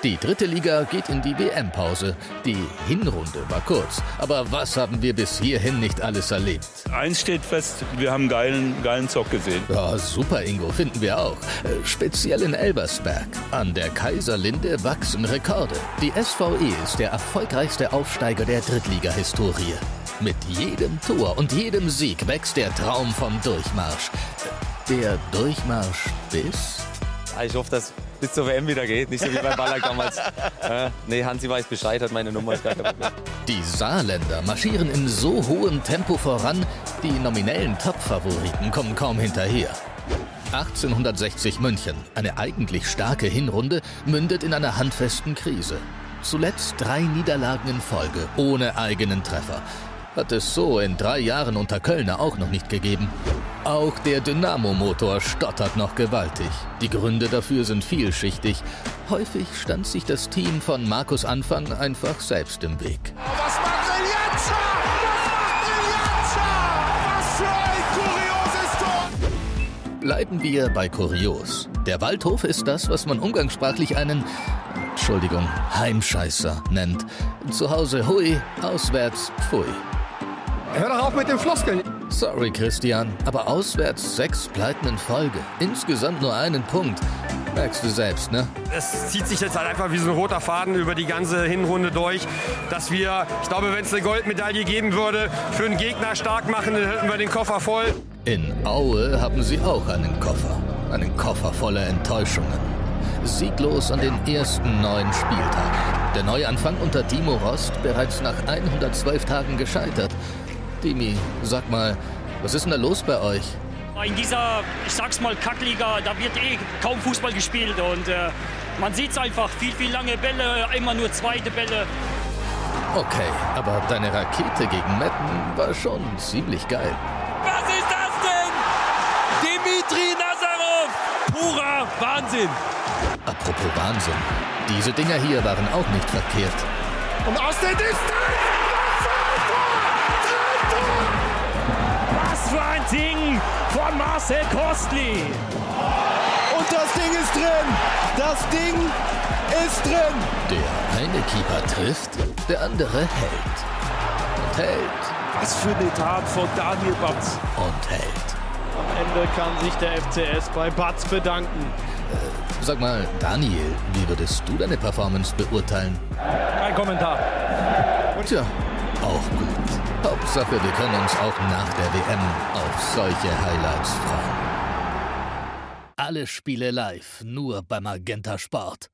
Die dritte Liga geht in die WM-Pause. Die Hinrunde war kurz. Aber was haben wir bis hierhin nicht alles erlebt? Eins steht fest, wir haben geilen Zock gesehen. Ja, super, Ingo, finden wir auch. Speziell in Elversberg. An der Kaiserlinde wachsen Rekorde. Die SVE ist der erfolgreichste Aufsteiger der Drittliga-Historie. Mit jedem Tor und jedem Sieg wächst der Traum vom Durchmarsch. Der Durchmarsch bis... Ich hoffe, dass bis zur WM wieder geht, nicht so wie beim Ballack damals. Nee, Hansi weiß Bescheid, hat meine Nummer. Ist gar kein Problem. Die Saarländer marschieren in so hohem Tempo voran, die nominellen Top-Favoriten kommen kaum hinterher. 1860 München, eine eigentlich starke Hinrunde, mündet in einer handfesten Krise. Zuletzt 3 Niederlagen in Folge, ohne eigenen Treffer. Hat es so in 3 Jahren unter Kölner auch noch nicht gegeben. Auch der Dynamo-Motor stottert noch gewaltig. Die Gründe dafür sind vielschichtig. Häufig stand sich das Team von Markus Anfang einfach selbst im Weg. Was macht Iljanca? Was für ein kurioses Tor! Bleiben wir bei kurios. Der Waldhof ist das, was man umgangssprachlich einen, Heimscheißer nennt. Zu Hause hui, auswärts pfui. Hör doch auf mit den Floskeln. Sorry, Christian, aber auswärts 6 Pleiten in Folge. Insgesamt nur 1 Punkt. Merkst du selbst, ne? Es zieht sich jetzt halt einfach wie so ein roter Faden über die ganze Hinrunde durch, dass wir, ich glaube, wenn es eine Goldmedaille geben würde, für einen Gegner stark machen, dann hätten wir den Koffer voll. In Aue haben sie auch einen Koffer voller Enttäuschungen. Sieglos an den ersten 9 Spieltagen. Der Neuanfang unter Timo Rost bereits nach 112 Tagen gescheitert. Dimi, sag mal, was ist denn da los bei euch? In dieser, ich sag's mal, Kackliga, da wird kaum Fußball gespielt und man sieht's einfach, viel lange Bälle, immer nur zweite Bälle. Okay, aber deine Rakete gegen Metten war schon ziemlich geil. Was ist das denn? Dimitri Nazarov! Purer Wahnsinn! Apropos Wahnsinn, diese Dinger hier waren auch nicht verkehrt. Und aus der Distanz! Was für ein Ding von Marcel Kostli! Und das Ding ist drin! Das Ding ist drin! Der eine Keeper trifft, der andere hält. Und hält. Was für eine Tat von Daniel Batz. Und hält. Am Ende kann sich der FCS bei Batz bedanken. Sag mal, Daniel, wie würdest du deine Performance beurteilen? Kein Kommentar. Tja, auch gut. Hauptsache, wir können uns auch nach der WM auf solche Highlights freuen. Alle Spiele live, nur bei Magenta Sport.